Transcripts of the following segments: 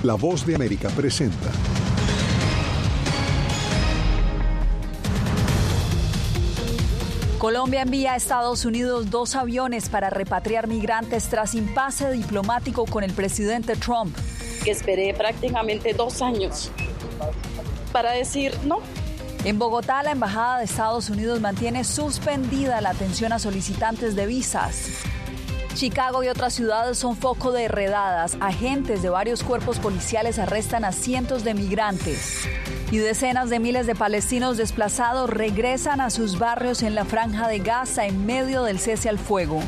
La Voz de América presenta. Colombia envía a Estados Unidos 2 aviones para repatriar migrantes tras impasse diplomático con el presidente Trump. Que esperé prácticamente 2 años para decir no. En Bogotá, la Embajada de Estados Unidos mantiene suspendida la atención a solicitantes de visas. Chicago y otras ciudades son foco de redadas. Agentes de varios cuerpos policiales arrestan a cientos de migrantes. Y decenas de miles de palestinos desplazados regresan a sus barrios en la Franja de Gaza en medio del cese al fuego.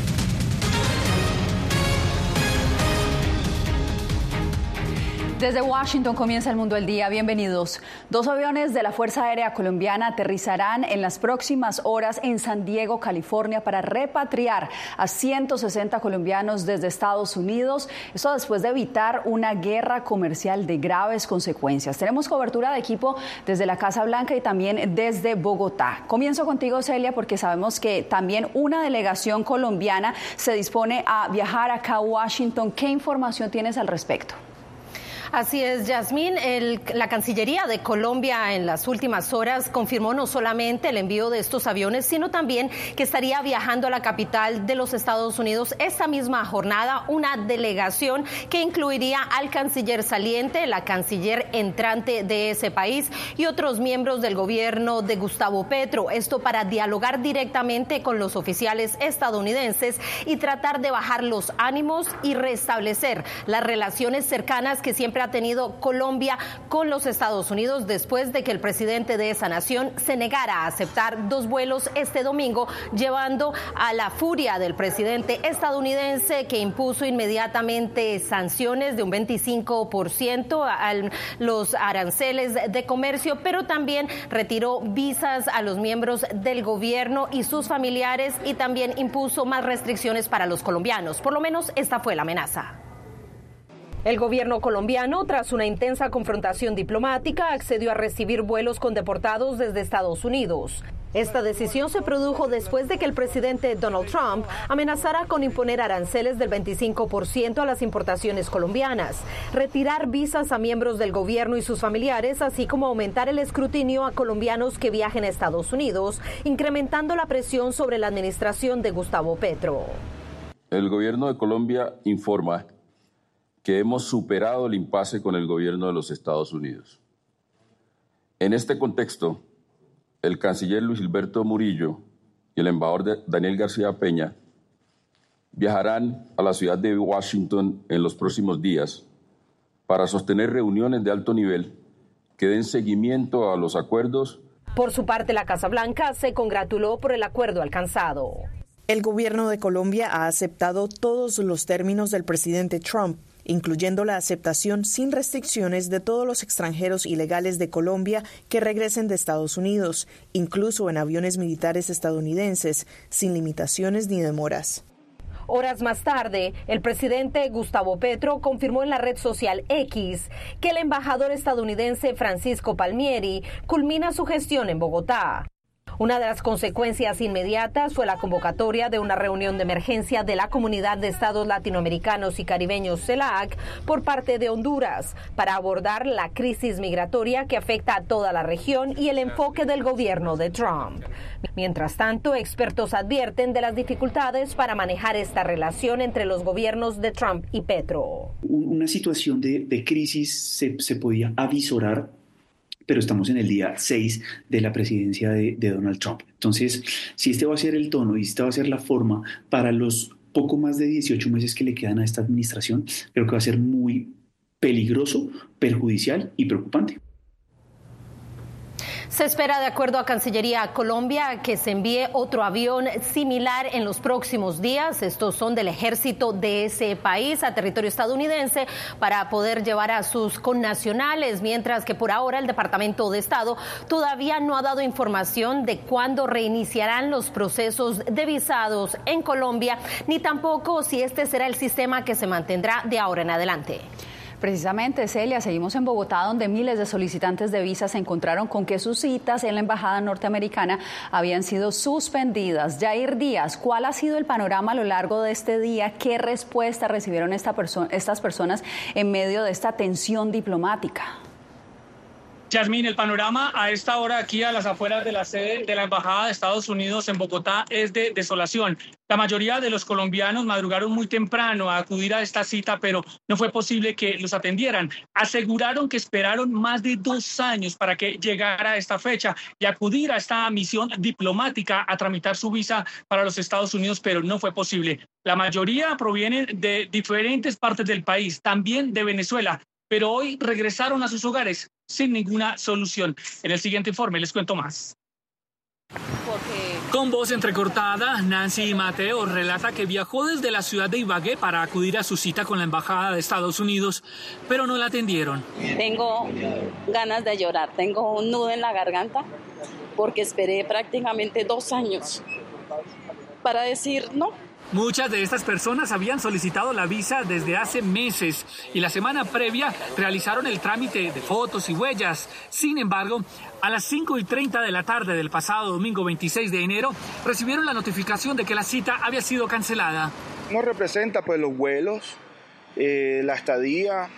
Desde Washington comienza El Mundo al Día. Bienvenidos. 2 aviones de la Fuerza Aérea Colombiana aterrizarán en las próximas horas en San Diego, California, para repatriar a 160 colombianos desde Estados Unidos. Esto después de evitar una guerra comercial de graves consecuencias. Tenemos cobertura de equipo desde la Casa Blanca y también desde Bogotá. Comienzo contigo, Celia, porque sabemos que también una delegación colombiana se dispone a viajar acá a Washington. ¿Qué información tienes al respecto? Así es, Yasmín. La Cancillería de Colombia en las últimas horas confirmó no solamente el envío de estos aviones, sino también que estaría viajando a la capital de los Estados Unidos esta misma jornada una delegación que incluiría al canciller saliente, la canciller entrante de ese país y otros miembros del gobierno de Gustavo Petro. Esto para dialogar directamente con los oficiales estadounidenses y tratar de bajar los ánimos y restablecer las relaciones cercanas que siempre ha tenido Colombia con los Estados Unidos después de que el presidente de esa nación se negara a aceptar 2 vuelos este domingo, llevando a la furia del presidente estadounidense, que impuso inmediatamente sanciones de un 25% a los aranceles de comercio, pero también retiró visas a los miembros del gobierno y sus familiares y también impuso más restricciones para los colombianos. Por lo menos esta fue la amenaza. El gobierno colombiano, tras una intensa confrontación diplomática, accedió a recibir vuelos con deportados desde Estados Unidos. Esta decisión se produjo después de que el presidente Donald Trump amenazara con imponer aranceles del 25% a las importaciones colombianas, retirar visas a miembros del gobierno y sus familiares, así como aumentar el escrutinio a colombianos que viajen a Estados Unidos, incrementando la presión sobre la administración de Gustavo Petro. El gobierno de Colombia informa que hemos superado el impasse con el gobierno de los Estados Unidos. En este contexto, el canciller Luis Gilberto Murillo y el embajador Daniel García Peña viajarán a la ciudad de Washington en los próximos días para sostener reuniones de alto nivel que den seguimiento a los acuerdos. Por su parte, la Casa Blanca se congratuló por el acuerdo alcanzado. El gobierno de Colombia ha aceptado todos los términos del presidente Trump, incluyendo la aceptación sin restricciones de todos los extranjeros ilegales de Colombia que regresen de Estados Unidos, incluso en aviones militares estadounidenses, sin limitaciones ni demoras. Horas más tarde, el presidente Gustavo Petro confirmó en la red social X que el embajador estadounidense Francisco Palmieri culmina su gestión en Bogotá. Una de las consecuencias inmediatas fue la convocatoria de una reunión de emergencia de la Comunidad de Estados Latinoamericanos y Caribeños, CELAC, por parte de Honduras, para abordar la crisis migratoria que afecta a toda la región y el enfoque del gobierno de Trump. Mientras tanto, expertos advierten de las dificultades para manejar esta relación entre los gobiernos de Trump y Petro. Una situación de crisis se podía avisorar, pero estamos en el día 6 de la presidencia de Donald Trump. Entonces, si este va a ser el tono y esta va a ser la forma para los poco más de 18 meses que le quedan a esta administración, creo que va a ser muy peligroso, perjudicial y preocupante. Se espera, de acuerdo a Cancillería Colombia, que se envíe otro avión similar en los próximos días. Estos son del ejército de ese país a territorio estadounidense para poder llevar a sus connacionales, mientras que por ahora el Departamento de Estado todavía no ha dado información de cuándo reiniciarán los procesos de visados en Colombia, ni tampoco si este será el sistema que se mantendrá de ahora en adelante. Precisamente, Celia, seguimos en Bogotá, donde miles de solicitantes de visa se encontraron con que sus citas en la embajada norteamericana habían sido suspendidas. Yair Díaz, ¿cuál ha sido el panorama a lo largo de este día? ¿Qué respuesta recibieron estas personas en medio de esta tensión diplomática? Yasmín, el panorama a esta hora aquí a las afueras de la sede de la Embajada de Estados Unidos en Bogotá es de desolación. La mayoría de los colombianos madrugaron muy temprano a acudir a esta cita, pero no fue posible que los atendieran. Aseguraron que esperaron más de 2 años para que llegara esta fecha y acudir a esta misión diplomática a tramitar su visa para los Estados Unidos, pero no fue posible. La mayoría provienen de diferentes partes del país, también de Venezuela, pero hoy regresaron a sus hogares sin ninguna solución. En el siguiente informe les cuento más. Con voz entrecortada, Nancy Mateo relata que viajó desde la ciudad de Ibagué para acudir a su cita con la Embajada de Estados Unidos, pero no la atendieron. Tengo ganas de llorar, tengo un nudo en la garganta porque esperé prácticamente 2 años para decir no. Muchas de estas personas habían solicitado la visa desde hace meses y la semana previa realizaron el trámite de fotos y huellas. Sin embargo, a las 5:30 de la tarde del pasado domingo 26 de enero, recibieron la notificación de que la cita había sido cancelada. Nos representa pues los vuelos, la estadía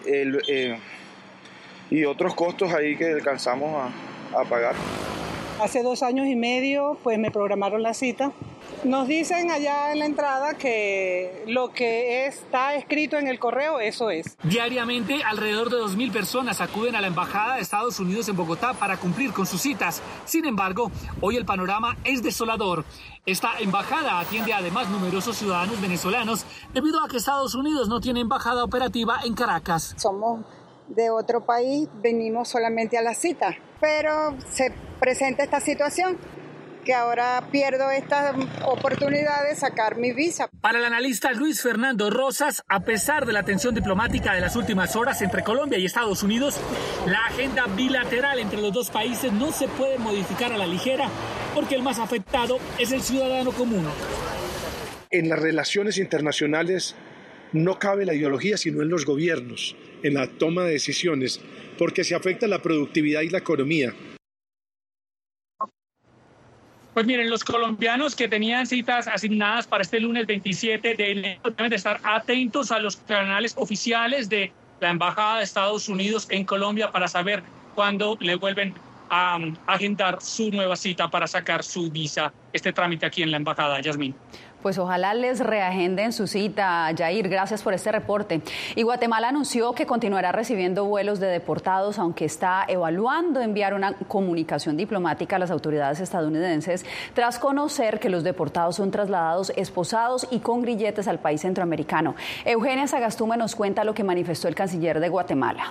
y otros costos ahí que alcanzamos a pagar. Hace 2 años y medio pues me programaron la cita. Nos dicen allá en la entrada que lo que está escrito en el correo, eso es. Diariamente, alrededor de 2.000 personas acuden a la Embajada de Estados Unidos en Bogotá para cumplir con sus citas. Sin embargo, hoy el panorama es desolador. Esta embajada atiende además numerosos ciudadanos venezolanos debido a que Estados Unidos no tiene embajada operativa en Caracas. Somos de otro país, venimos solamente a la cita, pero se presenta esta situación que ahora pierdo esta oportunidad de sacar mi visa. Para el analista Luis Fernando Rosas, a pesar de la tensión diplomática de las últimas horas entre Colombia y Estados Unidos, la agenda bilateral entre los dos países no se puede modificar a la ligera porque el más afectado es el ciudadano común. En las relaciones internacionales no cabe la ideología, sino en los gobiernos, en la toma de decisiones, porque se afecta la productividad y la economía. Pues miren, los colombianos que tenían citas asignadas para este lunes 27 de enero deben de estar atentos a los canales oficiales de la Embajada de Estados Unidos en Colombia para saber cuándo le vuelven a agendar su nueva cita para sacar su visa, este trámite aquí en la Embajada. Yasmín. Pues ojalá les reagenden su cita, Yair. Gracias por este reporte. Y Guatemala anunció que continuará recibiendo vuelos de deportados, aunque está evaluando enviar una comunicación diplomática a las autoridades estadounidenses tras conocer que los deportados son trasladados esposados y con grilletes al país centroamericano. Eugenia Sagastume nos cuenta lo que manifestó el canciller de Guatemala.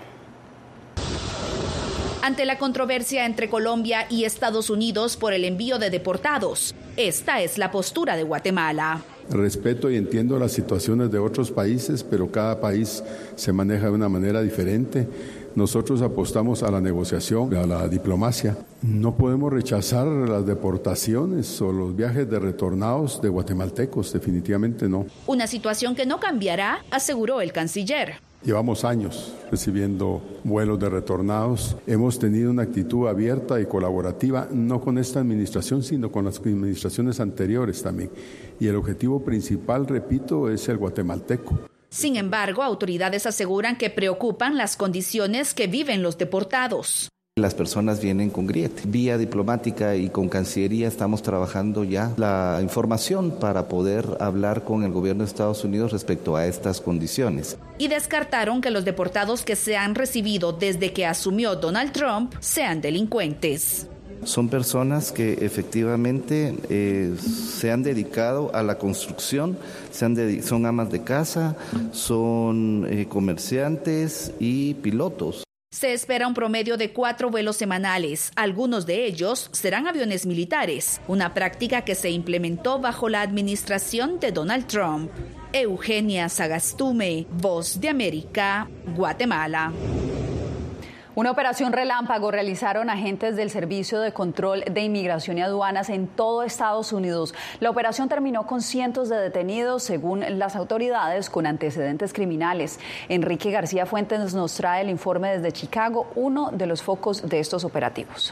Ante la controversia entre Colombia y Estados Unidos por el envío de deportados, esta es la postura de Guatemala. Respeto y entiendo las situaciones de otros países, pero cada país se maneja de una manera diferente. Nosotros apostamos a la negociación, a la diplomacia. No podemos rechazar las deportaciones o los viajes de retornados de guatemaltecos, definitivamente no. Una situación que no cambiará, aseguró el canciller. Llevamos años recibiendo vuelos de retornados. Hemos tenido una actitud abierta y colaborativa, no con esta administración, sino con las administraciones anteriores también. Y el objetivo principal, repito, es el guatemalteco. Sin embargo, autoridades aseguran que preocupan las condiciones que viven los deportados. Las personas vienen con grillete. Vía diplomática y con Cancillería estamos trabajando ya la información para poder hablar con el gobierno de Estados Unidos respecto a estas condiciones. Y descartaron que los deportados que se han recibido desde que asumió Donald Trump sean delincuentes. Son personas que efectivamente se han dedicado a la construcción, son amas de casa, son comerciantes y pilotos. Se espera un promedio de 4 vuelos semanales. Algunos de ellos serán aviones militares, una práctica que se implementó bajo la administración de Donald Trump. Eugenia Sagastume, Voz de América, Guatemala. Una operación relámpago realizaron agentes del Servicio de Control de Inmigración y Aduanas en todo Estados Unidos. La operación terminó con cientos de detenidos, según las autoridades, con antecedentes criminales. Enrique García Fuentes nos trae el informe desde Chicago, uno de los focos de estos operativos.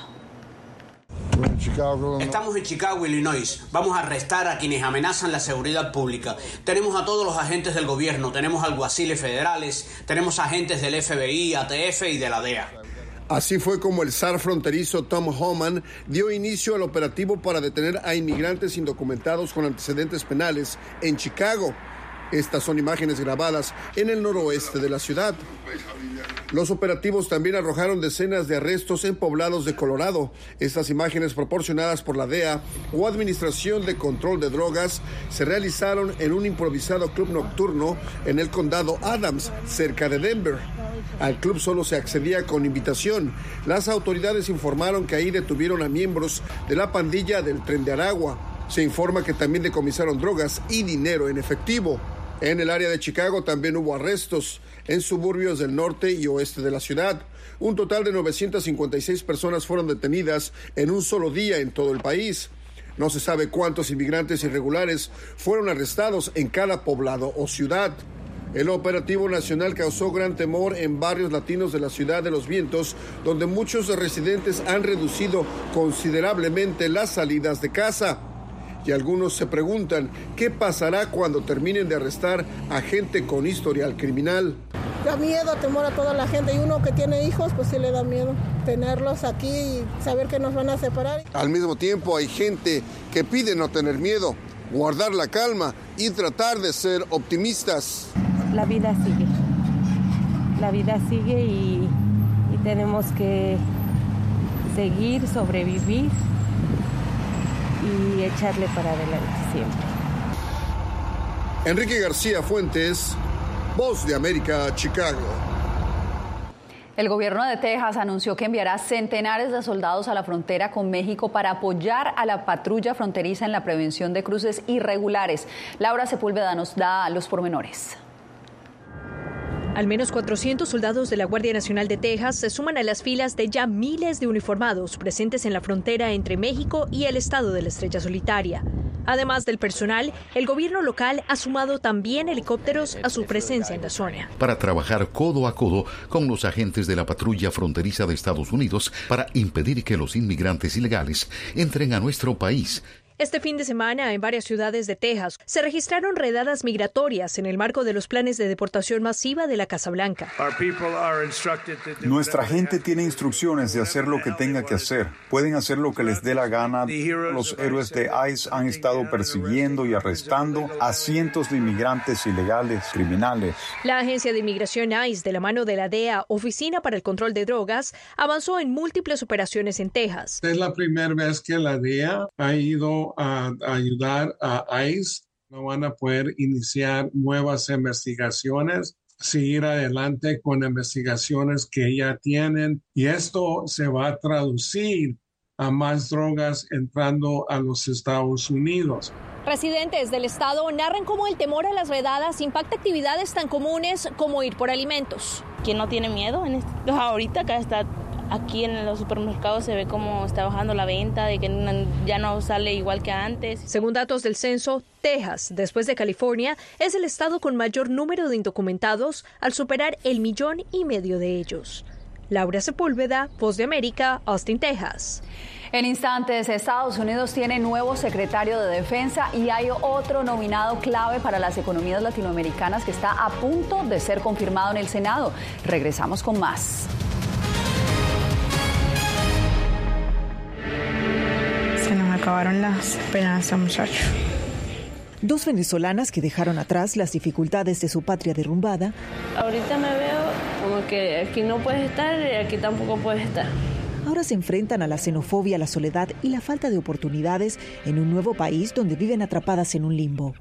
Estamos en Chicago, Illinois. Vamos a arrestar a quienes amenazan la seguridad pública. Tenemos a todos los agentes del gobierno, tenemos alguaciles federales, tenemos agentes del FBI, ATF y de la DEA. Así fue como el SAR fronterizo Tom Homan dio inicio al operativo para detener a inmigrantes indocumentados con antecedentes penales en Chicago. Estas son imágenes grabadas en el noroeste de la ciudad. Los operativos también arrojaron decenas de arrestos en poblados de Colorado. Estas imágenes, proporcionadas por la DEA o Administración de Control de Drogas, se realizaron en un improvisado club nocturno en el condado Adams, cerca de Denver. Al club solo se accedía con invitación. Las autoridades informaron que ahí detuvieron a miembros de la pandilla del Tren de Aragua. Se informa que también decomisaron drogas y dinero en efectivo. En el área de Chicago también hubo arrestos en suburbios del norte y oeste de la ciudad. Un total de 956 personas fueron detenidas en un solo día en todo el país. No se sabe cuántos inmigrantes irregulares fueron arrestados en cada poblado o ciudad. El operativo nacional causó gran temor en barrios latinos de la Ciudad de los Vientos, donde muchos residentes han reducido considerablemente las salidas de casa. Y algunos se preguntan qué pasará cuando terminen de arrestar a gente con historial criminal. Da miedo, temor a toda la gente, y uno que tiene hijos, pues sí le da miedo tenerlos aquí y saber que nos van a separar. Al mismo tiempo hay gente que pide no tener miedo, guardar la calma y tratar de ser optimistas. La vida sigue y tenemos que seguir, sobrevivir y echarle para adelante siempre. Enrique García Fuentes, Voz de América, Chicago. El gobierno de Texas anunció que enviará centenares de soldados a la frontera con México para apoyar a la patrulla fronteriza en la prevención de cruces irregulares. Laura Sepúlveda nos da los pormenores. Al menos 400 soldados de la Guardia Nacional de Texas se suman a las filas de ya miles de uniformados presentes en la frontera entre México y el estado de la Estrella Solitaria. Además del personal, el gobierno local ha sumado también helicópteros a su presencia en la zona. Para trabajar codo a codo con los agentes de la patrulla fronteriza de Estados Unidos para impedir que los inmigrantes ilegales entren a nuestro país. Este fin de semana, en varias ciudades de Texas, se registraron redadas migratorias en el marco de los planes de deportación masiva de la Casa Blanca. Nuestra gente tiene instrucciones de hacer lo que tenga que hacer. Pueden hacer lo que les dé la gana. Los héroes de ICE han estado persiguiendo y arrestando a cientos de inmigrantes ilegales, criminales. La agencia de inmigración ICE, de la mano de la DEA, Oficina para el Control de Drogas, avanzó en múltiples operaciones en Texas. Es la primera vez que la DEA ha ido a ayudar a ICE. No van a poder iniciar nuevas investigaciones, seguir adelante con investigaciones que ya tienen, y esto se va a traducir a más drogas entrando a los Estados Unidos. Residentes del estado narran cómo el temor a las redadas impacta actividades tan comunes como ir por alimentos. ¿Quién no tiene miedo? Ahorita acá está. Aquí en los supermercados se ve cómo está bajando la venta, de que ya no sale igual que antes. Según datos del censo, Texas, después de California, es el estado con mayor número de indocumentados, al superar 1,5 millones de ellos. Laura Sepúlveda, Voz de América, Austin, Texas. En instantes, Estados Unidos tiene nuevo secretario de Defensa y hay otro nominado clave para las economías latinoamericanas que está a punto de ser confirmado en el Senado. Regresamos con más. Acabaron las esperanzas, muchachos. Dos venezolanas que dejaron atrás las dificultades de su patria derrumbada. Ahorita me veo como que aquí no puedes estar y aquí tampoco puedes estar. Ahora se enfrentan a la xenofobia, la soledad y la falta de oportunidades en un nuevo país donde viven atrapadas en un limbo.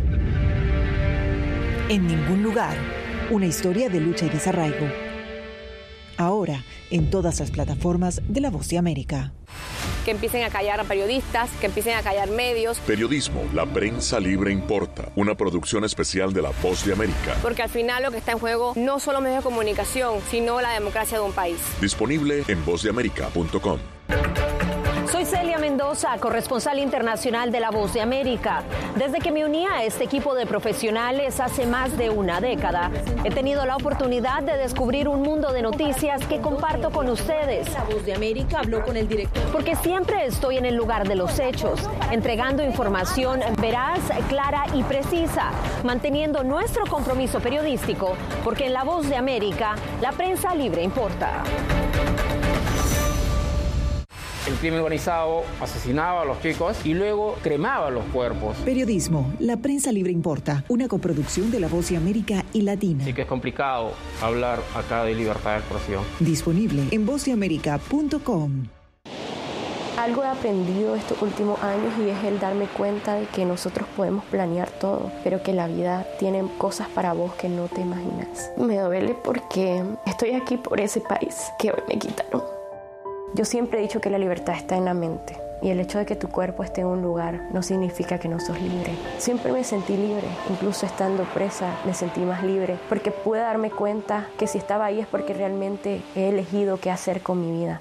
En ningún lugar, una historia de lucha y desarraigo. Ahora, en todas las plataformas de La Voz de América. que empiecen a callar a periodistas, que empiecen a callar medios. Periodismo, la prensa libre importa. Una producción especial de La Voz de América. Porque al final lo que está en juego no solo medios de comunicación, sino la democracia de un país. Disponible en vozdeamerica.com. Soy Celia Mendoza, corresponsal internacional de La Voz de América. Desde que me uní a este equipo de profesionales hace más de una década, he tenido la oportunidad de descubrir un mundo de noticias que comparto con ustedes. La Voz de América habló con el director. Porque siempre estoy en el lugar de los hechos, entregando información veraz, clara y precisa, manteniendo nuestro compromiso periodístico, porque en La Voz de América, la prensa libre importa. El crimen organizado asesinaba a los chicos y luego cremaba los cuerpos. Periodismo, la prensa libre importa, una coproducción de La Voz de América y Latina. Sí que es complicado hablar acá de libertad de expresión. Disponible en vozdeamerica.com. Algo he aprendido estos últimos años y es el darme cuenta de que nosotros podemos planear todo, pero que la vida tiene cosas para vos que no te imaginas. Me duele porque estoy aquí por ese país que hoy me quitaron. Yo siempre he dicho que la libertad está en la mente y el hecho de que tu cuerpo esté en un lugar no significa que no sos libre. Siempre me sentí libre, incluso estando presa me sentí más libre porque pude darme cuenta que si estaba ahí es porque realmente he elegido qué hacer con mi vida.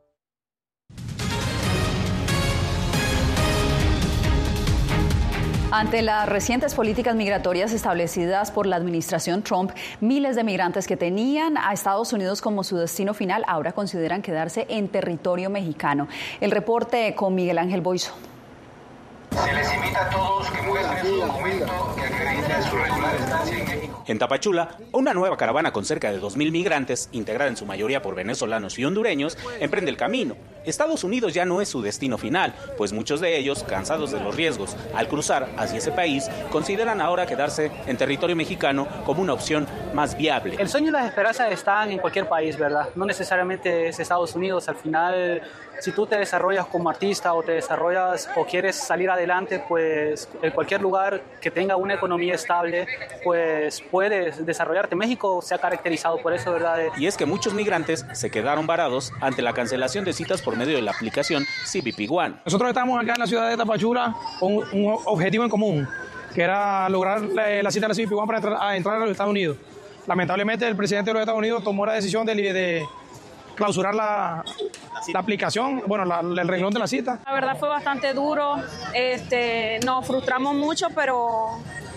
Ante las recientes políticas migratorias establecidas por la administración Trump, miles de migrantes que tenían a Estados Unidos como su destino final ahora consideran quedarse en territorio mexicano. El reporte con Miguel Ángel Boiso. Se les invita a todos que muestren su documento que acredite su regular estancia en México. En Tapachula, una nueva caravana con cerca de 2.000 migrantes, integrada en su mayoría por venezolanos y hondureños, emprende el camino. Estados Unidos ya no es su destino final, pues muchos de ellos, cansados de los riesgos al cruzar hacia ese país, consideran ahora quedarse en territorio mexicano como una opción más viable. El sueño y las esperanzas están en cualquier país, ¿verdad? No necesariamente es Estados Unidos. Al final, si tú te desarrollas como artista o te desarrollas o quieres salir adelante, pues en cualquier lugar que tenga una economía estable, pues puedes desarrollarte. México se ha caracterizado por eso, ¿verdad? Y es que muchos migrantes se quedaron varados ante la cancelación de citas por medio de la aplicación CBP One. Nosotros estamos acá en la ciudad de Tapachula con un objetivo en común, que era lograr la cita de la CBP One para entrar a los Estados Unidos. Lamentablemente el presidente de los Estados Unidos tomó la decisión de clausurar la aplicación, bueno, el renglón de la cita. La verdad fue bastante duro, nos frustramos mucho, pero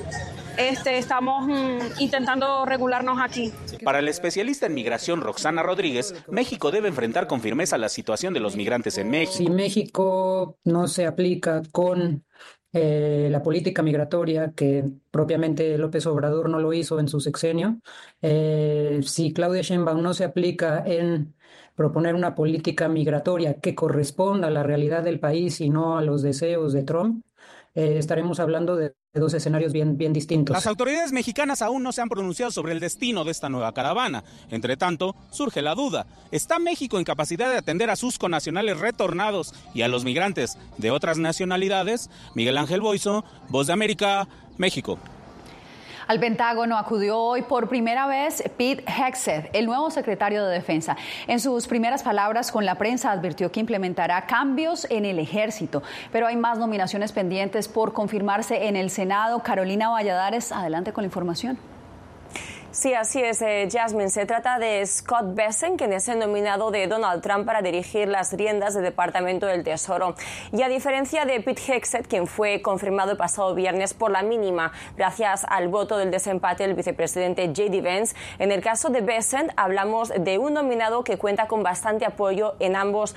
estamos intentando regularnos aquí. Para el especialista en migración Roxana Rodríguez, México debe enfrentar con firmeza la situación de los migrantes en México. Si México no se aplica con la política migratoria, que propiamente López Obrador no lo hizo en su sexenio, si Claudia Sheinbaum no se aplica en proponer una política migratoria que corresponda a la realidad del país y no a los deseos de Trump, estaremos hablando de dos escenarios bien distintos. Las autoridades mexicanas aún no se han pronunciado sobre el destino de esta nueva caravana. Entre tanto, surge la duda. ¿Está México en capacidad de atender a sus connacionales retornados y a los migrantes de otras nacionalidades? Miguel Ángel Boiso, Voz de América, México. Al Pentágono acudió hoy por primera vez Pete Hegseth, el nuevo secretario de Defensa. En sus primeras palabras con la prensa advirtió que implementará cambios en el ejército. Pero hay más nominaciones pendientes por confirmarse en el Senado. Carolina Valladares, adelante con la información. Sí, así es, Jasmine. Se trata de Scott Bessent, quien es el nominado de Donald Trump para dirigir las riendas del Departamento del Tesoro. Y a diferencia de Pete Hegseth, quien fue confirmado el pasado viernes por la mínima, gracias al voto del desempate del vicepresidente J.D. Vance, en el caso de Bessent hablamos de un nominado que cuenta con bastante apoyo en ambos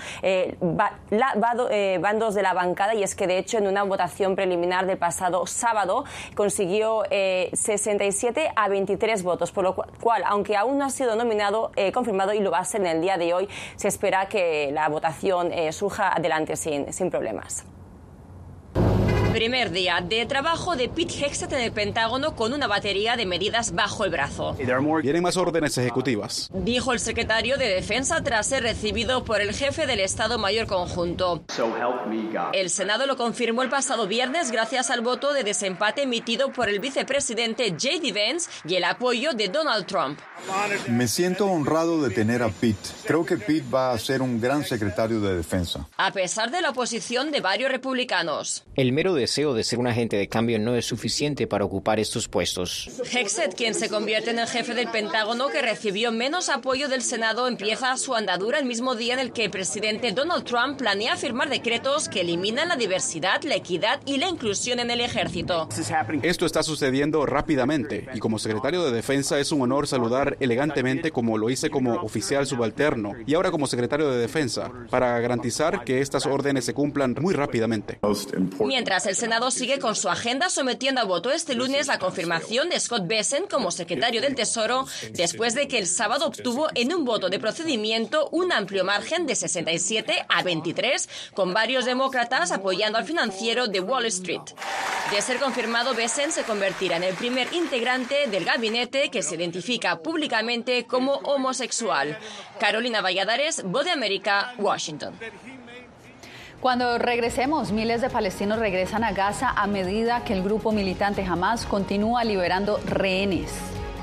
bandos de la bancada, y es que de hecho en una votación preliminar del pasado sábado consiguió 67 a 23 votos. Por lo cual, aunque aún no ha sido confirmado y lo va a ser en el día de hoy, se espera que la votación surja adelante sin problemas. Primer día de trabajo de Pete Hegseth en el Pentágono con una batería de medidas bajo el brazo. Vienen más órdenes ejecutivas, dijo el secretario de Defensa tras ser recibido por el jefe del Estado Mayor Conjunto. El Senado lo confirmó el pasado viernes gracias al voto de desempate emitido por el vicepresidente J.D. Vance y el apoyo de Donald Trump. Me siento honrado de tener a Pete. Creo que Pete va a ser un gran secretario de Defensa. A pesar de la oposición de varios republicanos. El mero deseo de ser un agente de cambio no es suficiente para ocupar estos puestos. Hegseth, quien se convierte en el jefe del Pentágono que recibió menos apoyo del Senado, empieza su andadura el mismo día en el que el presidente Donald Trump planea firmar decretos que eliminan la diversidad, la equidad y la inclusión en el ejército. Esto está sucediendo rápidamente y como secretario de Defensa es un honor saludar elegantemente como lo hice como oficial subalterno y ahora como secretario de Defensa para garantizar que estas órdenes se cumplan muy rápidamente. Mientras el Senado sigue con su agenda sometiendo a voto este lunes la confirmación de Scott Bessent como secretario del Tesoro después de que el sábado obtuvo en un voto de procedimiento un amplio margen de 67 a 23 con varios demócratas apoyando al financiero de Wall Street. De ser confirmado, Bessent se convertirá en el primer integrante del gabinete que se identifica públicamente como homosexual. Carolina Valladares, Voz de América, Washington. Cuando regresemos, miles de palestinos regresan a Gaza a medida que el grupo militante Hamás continúa liberando rehenes.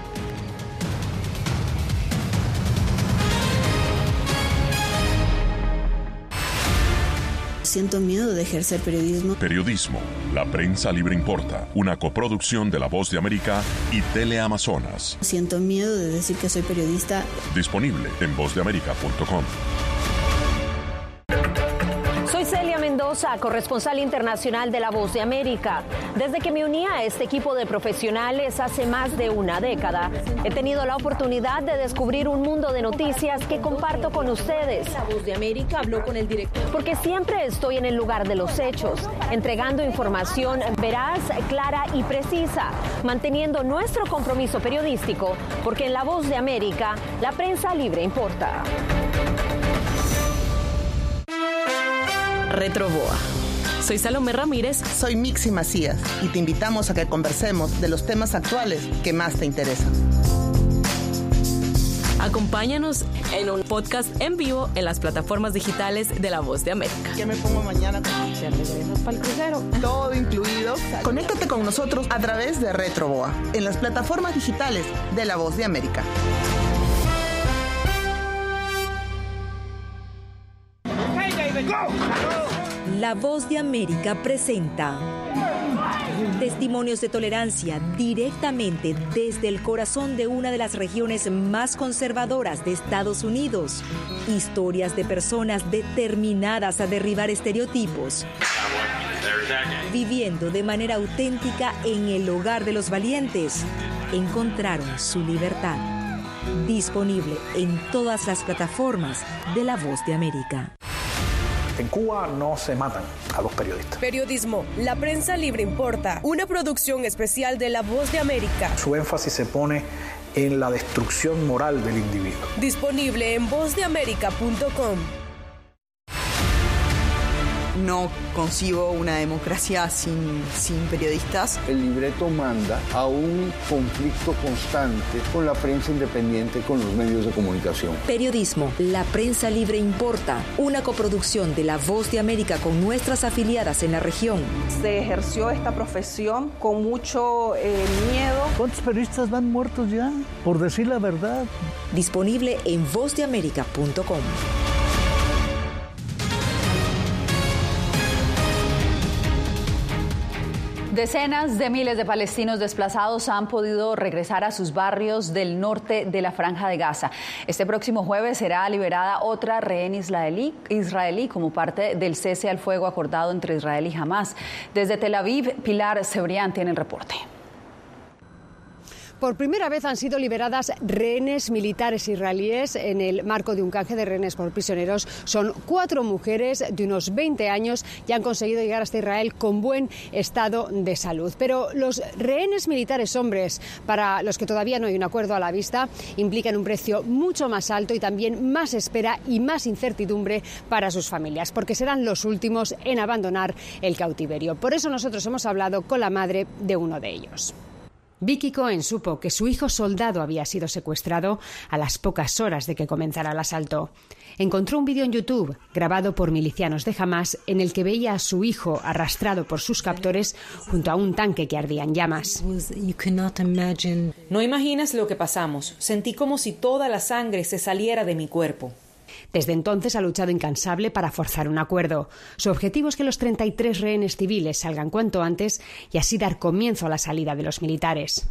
Siento miedo de ejercer periodismo. Periodismo. La prensa libre importa. Una coproducción de La Voz de América y Teleamazonas. Siento miedo de decir que soy periodista. Disponible en vozdeamerica.com. Soy Celia Mendoza, corresponsal internacional de La Voz de América. Desde que me uní a este equipo de profesionales hace más de una década, he tenido la oportunidad de descubrir un mundo de noticias que comparto con ustedes. La Voz de América habló con el director. Porque siempre estoy en el lugar de los hechos, entregando información veraz, clara y precisa, manteniendo nuestro compromiso periodístico, porque en La Voz de América, la prensa libre importa. Retroboa. Soy Salomé Ramírez. Soy Mixi Macías y te invitamos a que conversemos de los temas actuales que más te interesan. Acompáñanos en un podcast en vivo en las plataformas digitales de La Voz de América. ¿Qué me pongo mañana? ¿Te regresas para el crucero? Todo incluido. Conéctate con nosotros a través de Retroboa en las plataformas digitales de La Voz de América. La Voz de América presenta testimonios de tolerancia directamente desde el corazón de una de las regiones más conservadoras de Estados Unidos. Historias de personas determinadas a derribar estereotipos, viviendo de manera auténtica en el hogar de los valientes. Encontraron su libertad. Disponible en todas las plataformas de La Voz de América. En Cuba no se matan a los periodistas. Periodismo, la prensa libre importa. Una producción especial de La Voz de América. Su énfasis se pone en la destrucción moral del individuo. Disponible en vozdeamerica.com. No concibo una democracia sin periodistas. El libreto manda a un conflicto constante con la prensa independiente, con los medios de comunicación. Periodismo, la prensa libre importa. Una coproducción de La Voz de América con nuestras afiliadas en la región. Se ejerció esta profesión con mucho miedo. ¿Cuántos periodistas van muertos ya? Por decir la verdad. Disponible en vozdeamerica.com. Decenas de miles de palestinos desplazados han podido regresar a sus barrios del norte de la Franja de Gaza. Este próximo jueves será liberada otra rehén israelí como parte del cese al fuego acordado entre Israel y Hamás. Desde Tel Aviv, Pilar Cebrián tiene el reporte. Por primera vez han sido liberadas rehenes militares israelíes en el marco de un canje de rehenes por prisioneros. Son 4 mujeres de unos 20 años y han conseguido llegar hasta Israel con buen estado de salud. Pero los rehenes militares hombres, para los que todavía no hay un acuerdo a la vista, implican un precio mucho más alto y también más espera y más incertidumbre para sus familias, porque serán los últimos en abandonar el cautiverio. Por eso nosotros hemos hablado con la madre de uno de ellos. Vicky Cohen supo que su hijo soldado había sido secuestrado a las pocas horas de que comenzara el asalto. Encontró un vídeo en YouTube grabado por milicianos de Hamás en el que veía a su hijo arrastrado por sus captores junto a un tanque que ardía en llamas. No imaginas lo que pasamos. Sentí como si toda la sangre se saliera de mi cuerpo. Desde entonces ha luchado incansable para forzar un acuerdo. Su objetivo es que los 33 rehenes civiles salgan cuanto antes y así dar comienzo a la salida de los militares.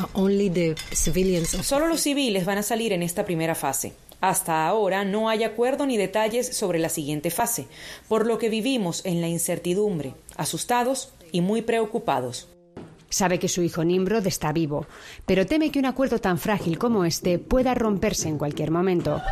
Solo los civiles van a salir en esta primera fase. Hasta ahora no hay acuerdo ni detalles sobre la siguiente fase, por lo que vivimos en la incertidumbre, asustados y muy preocupados. Sabe que su hijo Nimrod está vivo, pero teme que un acuerdo tan frágil como este pueda romperse en cualquier momento.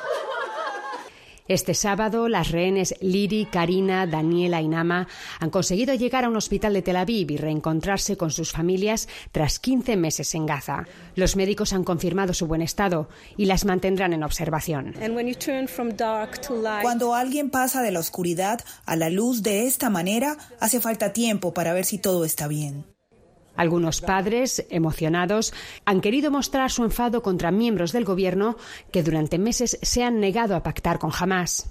Este sábado, las rehenes Liri, Karina, Daniela y Nama han conseguido llegar a un hospital de Tel Aviv y reencontrarse con sus familias tras 15 meses en Gaza. Los médicos han confirmado su buen estado y las mantendrán en observación. Cuando alguien pasa de la oscuridad a la luz de esta manera, hace falta tiempo para ver si todo está bien. Algunos padres, emocionados, han querido mostrar su enfado contra miembros del gobierno que durante meses se han negado a pactar con Hamás.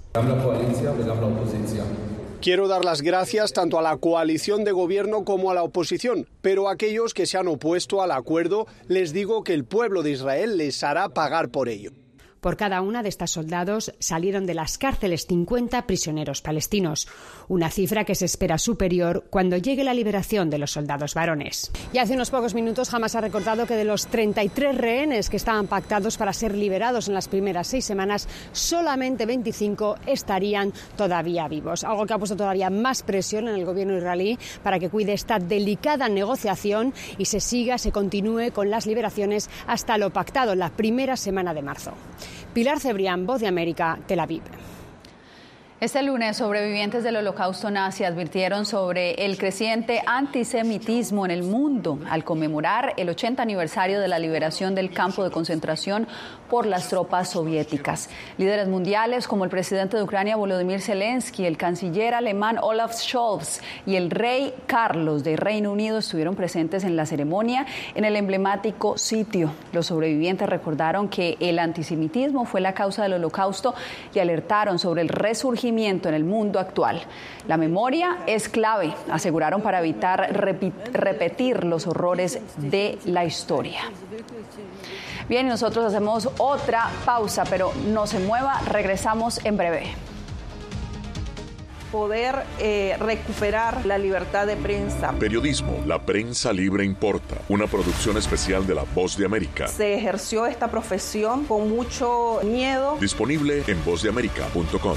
Quiero dar las gracias tanto a la coalición de gobierno como a la oposición, pero a aquellos que se han opuesto al acuerdo les digo que el pueblo de Israel les hará pagar por ello. Por cada una de estas soldados salieron de las cárceles 50 prisioneros palestinos, una cifra que se espera superior cuando llegue la liberación de los soldados varones. Y hace unos pocos minutos Hamás ha recordado que de los 33 rehenes que estaban pactados para ser liberados en las primeras 6 semanas, solamente 25 estarían todavía vivos, algo que ha puesto todavía más presión en el gobierno israelí para que cuide esta delicada negociación y se continúe con las liberaciones hasta lo pactado la primera semana de marzo. Pilar Cebrián, Voz de América, Tel Aviv. Este lunes, sobrevivientes del Holocausto nazi advirtieron sobre el creciente antisemitismo en el mundo al conmemorar el 80 aniversario de la liberación del campo de concentración por las tropas soviéticas. Líderes mundiales como el presidente de Ucrania, Volodymyr Zelensky, el canciller alemán Olaf Scholz y el rey Carlos de Reino Unido estuvieron presentes en la ceremonia en el emblemático sitio. Los sobrevivientes recordaron que el antisemitismo fue la causa del Holocausto y alertaron sobre el resurgimiento en el mundo actual. La memoria es clave, aseguraron, para evitar repetir los horrores de la historia. Bien, nosotros hacemos otra pausa, pero no se mueva, regresamos en breve. Poder recuperar la libertad de prensa. Periodismo, la prensa libre importa. Una producción especial de La Voz de América. Se ejerció esta profesión con mucho miedo. Disponible en vozdeamerica.com.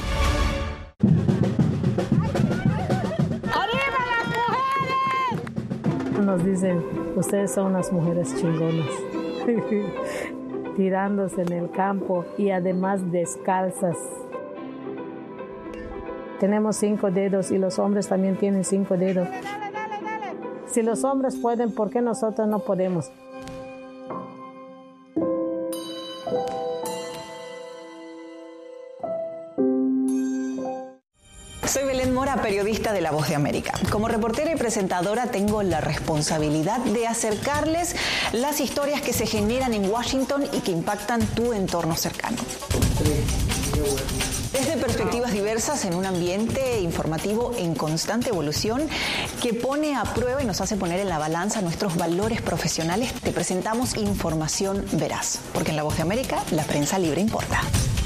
Nos dicen, ustedes son unas mujeres chingonas, tirándose en el campo y además descalzas. Tenemos 5 dedos y los hombres también tienen 5 dedos. Si los hombres pueden, ¿por qué nosotros no podemos? Soy Belén Mora, periodista de La Voz de América. Como reportera y presentadora tengo la responsabilidad de acercarles las historias que se generan en Washington y que impactan tu entorno cercano. Desde perspectivas diversas en un ambiente informativo en constante evolución que pone a prueba y nos hace poner en la balanza nuestros valores profesionales, te presentamos información veraz. Porque en La Voz de América, la prensa libre importa.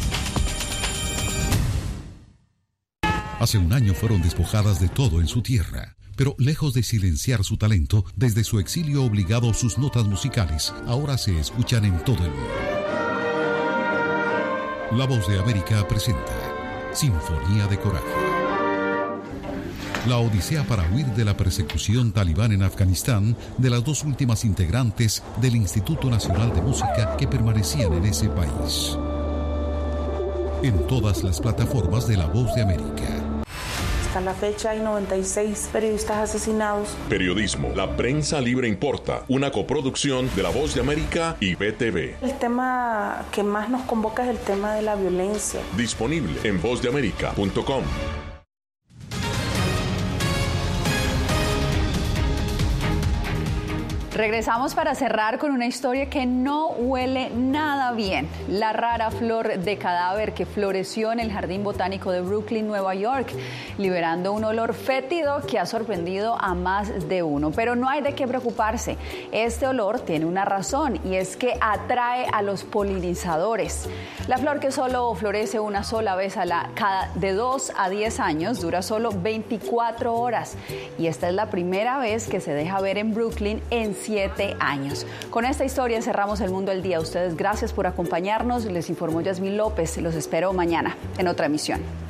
Hace un año fueron despojadas de todo en su tierra, pero lejos de silenciar su talento, desde su exilio obligado sus notas musicales ahora se escuchan en todo el mundo. La Voz de América presenta Sinfonía de Coraje. la odisea para huir de la persecución talibán en Afganistán de las dos últimas integrantes del Instituto Nacional de Música que permanecían en ese país. En todas las plataformas de La Voz de América. Hasta la fecha hay 96 periodistas asesinados. Periodismo, la prensa libre importa, una coproducción de La Voz de América y BTV. El tema que más nos convoca es el tema de la violencia. Disponible en vozdeamerica.com. Regresamos para cerrar con una historia que no huele nada bien. La rara flor de cadáver que floreció en el Jardín Botánico de Brooklyn, Nueva York, liberando un olor fétido que ha sorprendido a más de uno. Pero no hay de qué preocuparse. Este olor tiene una razón y es que atrae a los polinizadores. La flor, que solo florece una sola vez cada de 2 a 10 años, dura solo 24 horas. Y esta es la primera vez que se deja ver en Brooklyn en 7 años. Con esta historia cerramos El Mundo al Día. Ustedes, gracias por acompañarnos. Les informó Yasmín López. Los espero mañana en otra emisión.